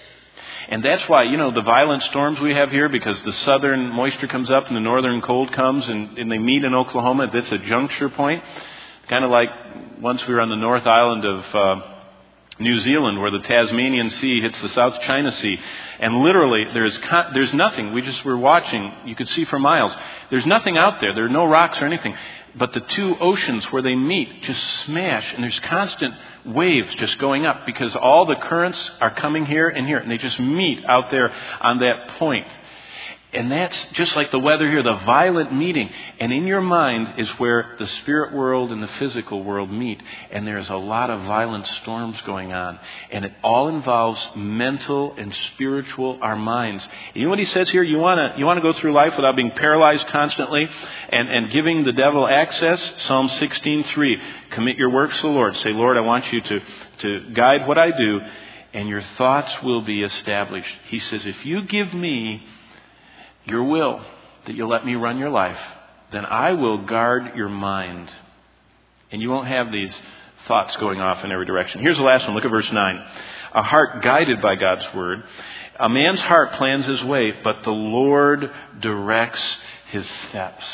And that's why, you know, the violent storms we have here, because the southern moisture comes up and the northern cold comes, and, and they meet in Oklahoma. That's a juncture point. Kind of like once we were on the North Island of uh, New Zealand, where the Tasmanian Sea hits the South China Sea. And literally, there's con- there's nothing. We just were watching. You could see for miles. There's nothing out there. There are no rocks or anything. But the two oceans where they meet just smash, and there's constant waves just going up because all the currents are coming here and here, and they just meet out there on that point. And that's just like the weather here, the violent meeting. And in your mind is where the spirit world and the physical world meet. And there's a lot of violent storms going on. And it all involves mental and spiritual, our minds. You know what he says here? You want to you want to go through life without being paralyzed constantly and, and giving the devil access? Psalm sixteen three. Commit your works to the Lord. Say, Lord, I want you to, to guide what I do, and your thoughts will be established. He says, if you give me your will, that you'll let me run your life, then I will guard your mind. And you won't have these thoughts going off in every direction. Here's the last one. Look at verse nine. A heart guided by God's Word. A man's heart plans his way, but the Lord directs his steps.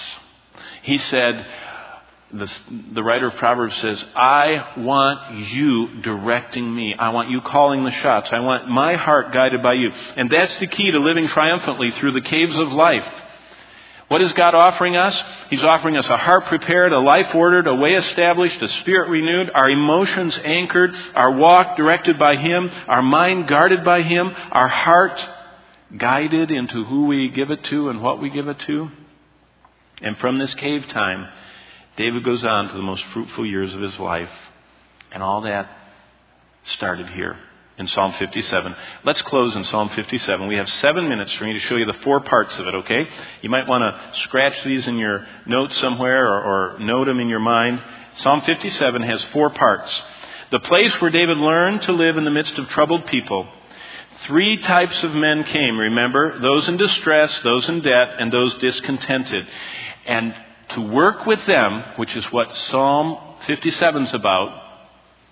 He said, the, the writer of Proverbs says, I want you directing me. I want you calling the shots. I want my heart guided by you. And that's the key to living triumphantly through the caves of life. What is God offering us? He's offering us a heart prepared, a life ordered, a way established, a spirit renewed, our emotions anchored, our walk directed by Him, our mind guarded by Him, our heart guided into who we give it to and what we give it to. And from this cave time, David goes on to the most fruitful years of his life. And all that started here in Psalm fifty-seven. Let's close in Psalm fifty-seven. We have seven minutes for me to show you the four parts of it, okay? You might want to scratch these in your notes somewhere or, or note them in your mind. Psalm fifty-seven has four parts. The place where David learned to live in the midst of troubled people. Three types of men came, remember? Those in distress, those in debt, and those discontented. And to work with them, which is what Psalm fifty-seven is about,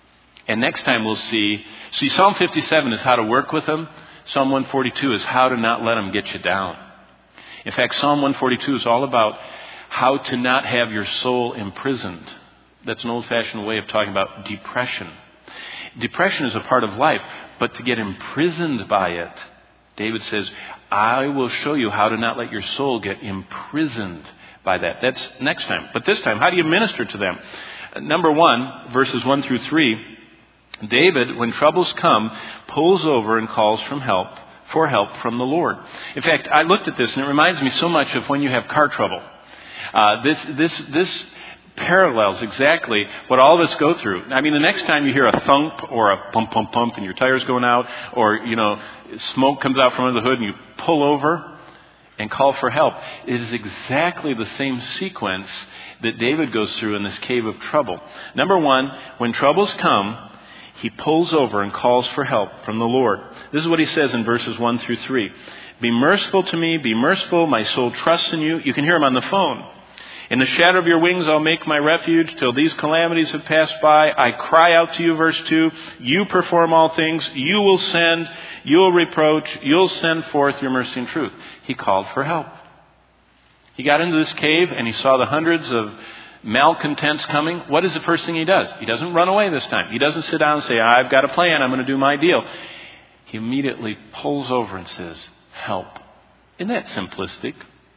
And next time we'll see, see Psalm fifty-seven is how to work with them. Psalm one forty-two is how to not let them get you down. In fact, Psalm one forty-two is all about how to not have your soul imprisoned. That's an old-fashioned way of talking about depression. Depression is a part of life, but to get imprisoned by it, David says, I will show you how to not let your soul get imprisoned by that. That's next time. But this time, how do you minister to them? Number one, verses one through three, David, when troubles come, pulls over and calls from help, for help from the Lord. In fact, I looked at this and it reminds me so much of when you have car trouble. Uh, this, this, this parallels exactly what all of us go through. I mean, the next time you hear a thump or a pump, pump, pump and your tire's going out, or, you know, smoke comes out from under the hood and you pull over and call for help, it is exactly the same sequence that David goes through in this cave of trouble. Number one, when troubles come, he pulls over and calls for help from the Lord. This is what he says in verses one through three. Be merciful to me, be merciful, my soul trusts in you. You can hear him on the phone. In the shadow of your wings I'll make my refuge till these calamities have passed by. I cry out to you, verse two. You perform all things. You will send, you will reproach, you'll send forth your mercy and truth. He called for help. He got into this cave and he saw the hundreds of malcontents coming. What is the first thing he does? He doesn't run away this time. He doesn't sit down and say, I've got a plan, I'm going to do my deal. He immediately pulls over and says, help. Isn't that simplistic?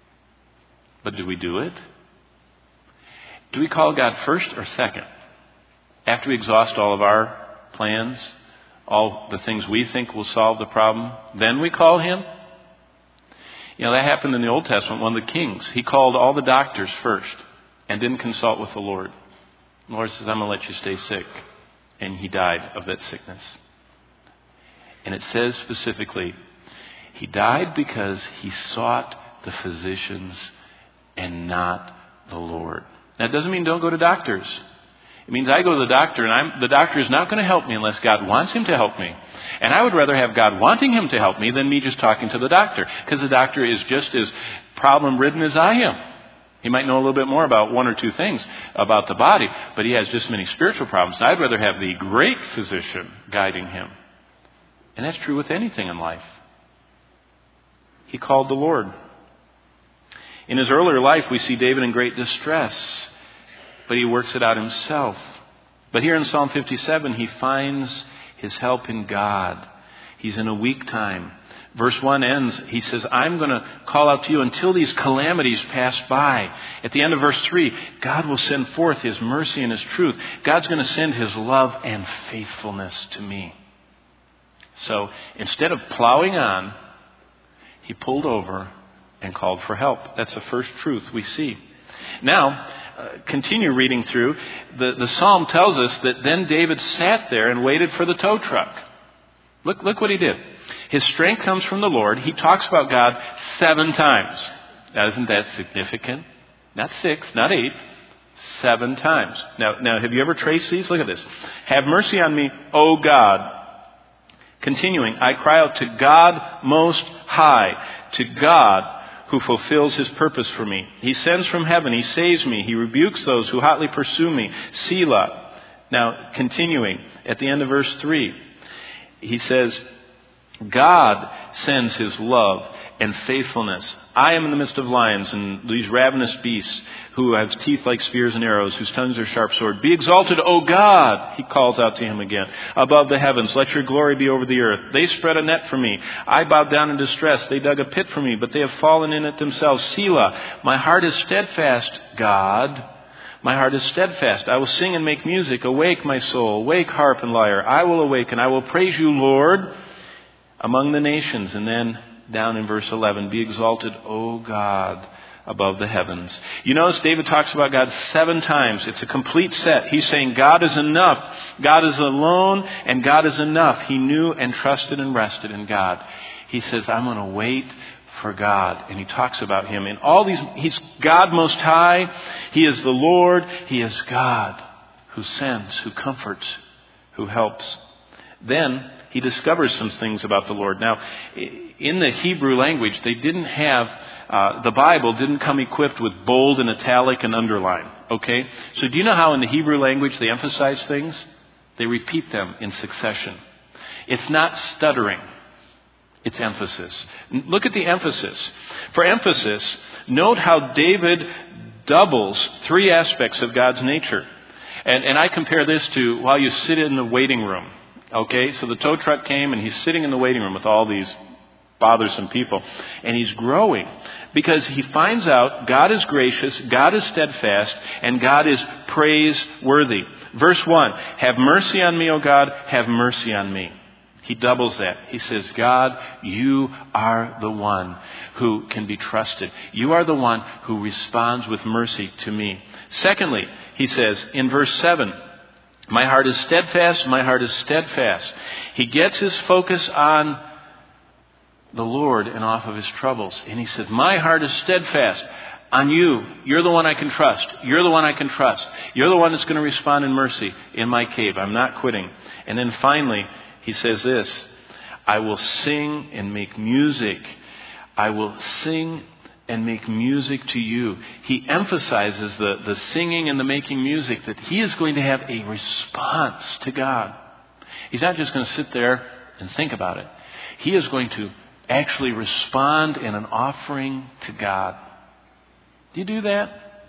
But do we do it? Do we call God first or second? After we exhaust all of our plans, all the things we think will solve the problem, then we call him? You know, that happened in the Old Testament. One of the kings, he called all the doctors first and didn't consult with the Lord. The Lord says, I'm going to let you stay sick. And he died of that sickness. And it says specifically, he died because he sought the physicians and not the Lord. Now, it doesn't mean don't go to doctors. It means I go to the doctor and I'm, the doctor is not going to help me unless God wants him to help me. And I would rather have God wanting him to help me than me just talking to the doctor. Because the doctor is just as problem-ridden as I am. He might know a little bit more about one or two things about the body, but he has just as many spiritual problems. And I'd rather have the great physician guiding him. And that's true with anything in life. He called the Lord. In his earlier life, we see David in great distress, but he works it out himself. But here in Psalm fifty-seven, he finds his help in God. He's in a weak time. Verse one ends, he says, I'm going to call out to you until these calamities pass by. At the end of verse three, God will send forth his mercy and his truth. God's going to send his love and faithfulness to me. So instead of plowing on, he pulled over and called for help. That's the first truth we see. Now, uh, continue reading through. The, the psalm tells us that then David sat there and waited for the tow truck. Look, look what he did. His strength comes from the Lord. He talks about God seven times. Now, isn't that significant? Not six, not eight, seven times. Now, now, have you ever traced these? Look at this. Have mercy on me, O God. Continuing, I cry out to God Most High, to God who fulfills his purpose for me. He sends from heaven, he saves me, he rebukes those who hotly pursue me. Selah. Now, continuing, at the end of verse three, he says, God sends his love and faithfulness. I am in the midst of lions and these ravenous beasts who have teeth like spears and arrows, whose tongues are sharp swords. Be exalted, O God, he calls out to him again, above the heavens. Let your glory be over the earth. They spread a net for me. I bowed down in distress. They dug a pit for me, but they have fallen in it themselves. Selah, my heart is steadfast, God. My heart is steadfast. I will sing and make music. Awake, my soul. Awake, harp and lyre. I will awake and I will praise you, Lord, among the nations. And then down in verse eleven, be exalted, O God, above the heavens. You notice David talks about God seven times. It's a complete set. He's saying God is enough. God is alone and God is enough. He knew and trusted and rested in God. He says, I'm going to wait for God. And he talks about him in all these. He's God Most High. He is the Lord. He is God who sends, who comforts, who helps. Then he discovers some things about the Lord. Now, in the Hebrew language, they didn't have, uh, the Bible didn't come equipped with bold and italic and underline. Okay? So do you know how in the Hebrew language they emphasize things? They repeat them in succession. It's not stuttering. It's emphasis. Look at the emphasis. For emphasis, note how David doubles three aspects of God's nature. And, and I compare this to while you sit in the waiting room. Okay, so the tow truck came and he's sitting in the waiting room with all these bothersome people. And he's growing because he finds out God is gracious, God is steadfast, and God is praiseworthy. Verse one, have mercy on me, O God, have mercy on me. He doubles that. He says, God, you are the one who can be trusted. You are the one who responds with mercy to me. Secondly, he says in verse seven, my heart is steadfast, my heart is steadfast. He gets his focus on the Lord and off of his troubles. And he says, my heart is steadfast on you. You're the one I can trust. You're the one I can trust. You're the one that's going to respond in mercy in my cave. I'm not quitting. And then finally, he says this, I will sing and make music. I will sing and make music to you. He emphasizes the, the singing and the making music, that he is going to have a response to God. He's not just going to sit there and think about it. He is going to actually respond in an offering to God. Do you do that?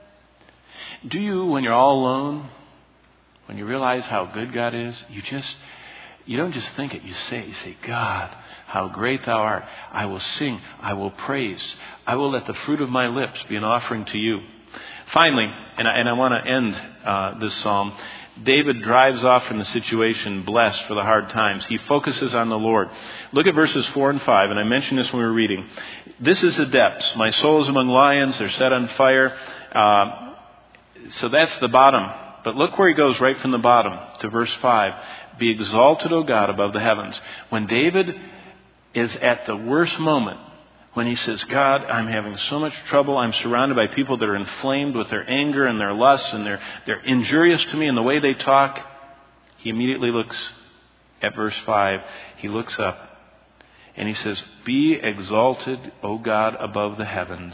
Do you, when you're all alone, when you realize how good God is, you just, you don't just think it, you say it. You say, God, how great thou art. I will sing, I will praise. I will let the fruit of my lips be an offering to you. Finally, and I, and I want to end uh, this psalm, David drives off from the situation blessed for the hard times. He focuses on the Lord. Look at verses four and five, and I mentioned this when we were reading. This is the depths. My soul is among lions. They're set on fire. Uh, so that's the bottom. But look where he goes right from the bottom to verse five. Be exalted, O God, above the heavens. When David is at the worst moment, when he says, God, I'm having so much trouble. I'm surrounded by people that are inflamed with their anger and their lusts, and they're, they're injurious to me in the way they talk. He immediately looks at verse five. He looks up and he says, be exalted, O God, above the heavens.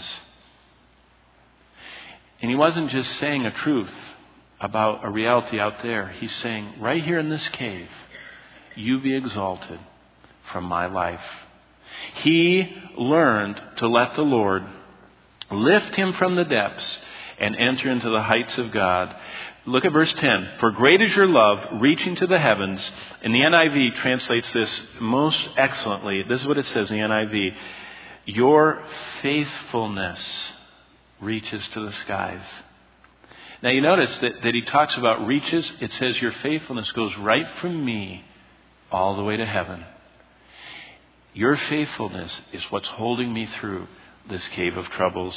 And he wasn't just saying a truth about a reality out there. He's saying, right here in this cave, you be exalted from my life. He learned to let the Lord lift him from the depths and enter into the heights of God. Look at verse ten. For great is your love, reaching to the heavens. And the N I V translates this most excellently. This is what it says in the N I V. Your faithfulness reaches to the skies. Now you notice that, that he talks about reaches. It says your faithfulness goes right from me all the way to heaven. Your faithfulness is what's holding me through this cave of troubles.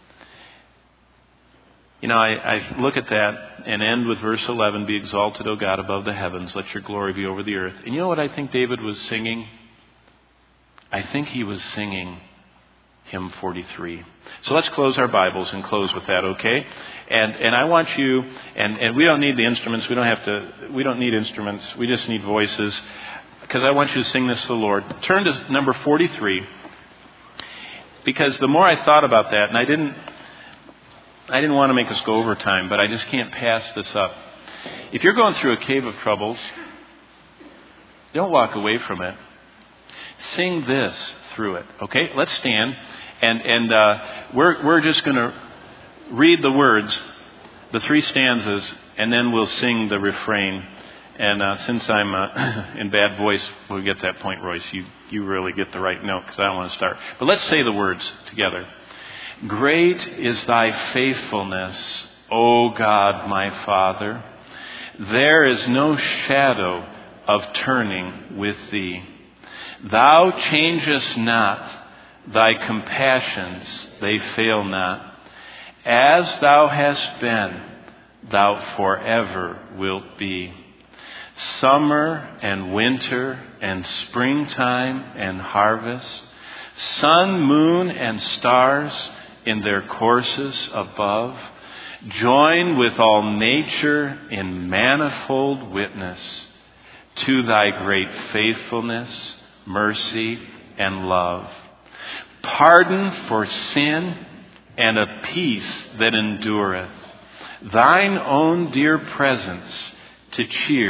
You know, I, I look at that and end with verse eleven, be exalted, O God, above the heavens. Let your glory be over the earth. And you know what I think David was singing? I think he was singing hymn forty-three. So let's close our Bibles and close with that, okay? And and I want you, and, and we don't need the instruments. We don't have to, we don't need instruments. We just need voices. Because I want you to sing this to the Lord. Turn to number forty-three. Because the more I thought about that, and I didn't I didn't want to make us go over time, but I just can't pass this up. If you're going through a cave of troubles, don't walk away from it. Sing this through it. Okay? Let's stand. And and uh, we're we're just going to read the words, the three stanzas, and then we'll sing the refrain. And uh, since I'm uh, in bad voice, we'll get that point, Royce. You you really get the right note because I don't want to start. But let's say the words together. Great is thy faithfulness, O God, my Father. There is no shadow of turning with thee. Thou changest not, thy compassions, they fail not. As thou hast been, thou forever wilt be. Summer and winter and springtime and harvest, sun, moon, and stars in their courses above, join with all nature in manifold witness to thy great faithfulness, mercy, and love. Pardon for sin and a peace that endureth, thine own dear presence to cheer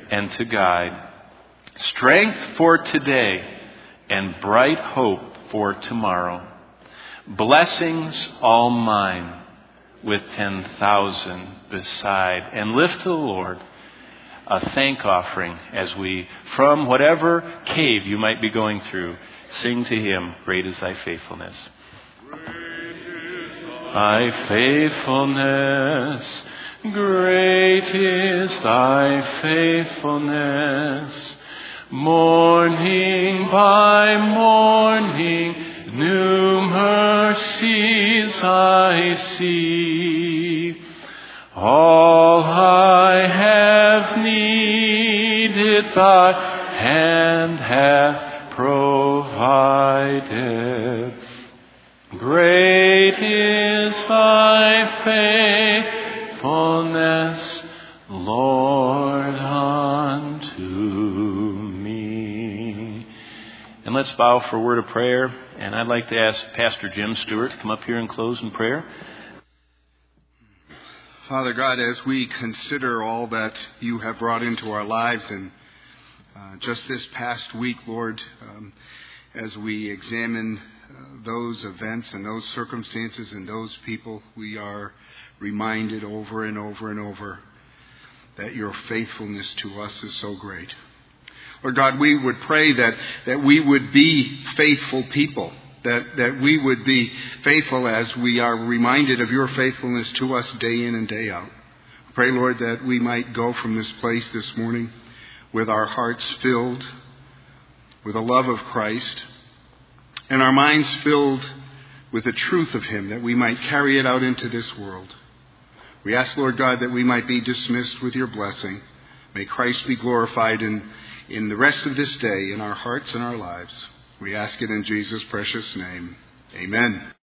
and to guide, strength for today and bright hope for tomorrow. Blessings all mine with ten thousand beside. And lift to the Lord a thank offering as we, from whatever cave you might be going through, sing to Him, great is thy faithfulness. Thy faithfulness, great is thy faithfulness. Morning by morning, new mercies I see. All I have needed, thy hand hath provided. Great is thy faithfulness, Lord, unto me. And let's bow for a word of prayer. And I'd like to ask Pastor Jim Stewart to come up here and close in prayer. Father God, as we consider all that you have brought into our lives, and uh, just this past week, Lord, um, as we examine uh, those events and those circumstances and those people, we are reminded over and over and over that your faithfulness to us is so great. Lord God, we would pray that, that we would be faithful people, that, that we would be faithful as we are reminded of your faithfulness to us day in and day out. Pray, Lord, that we might go from this place this morning with our hearts filled with the love of Christ and our minds filled with the truth of Him, that we might carry it out into this world. We ask, Lord God, that we might be dismissed with your blessing. May Christ be glorified in in the rest of this day, in our hearts and our lives. We ask it in Jesus' precious name. Amen.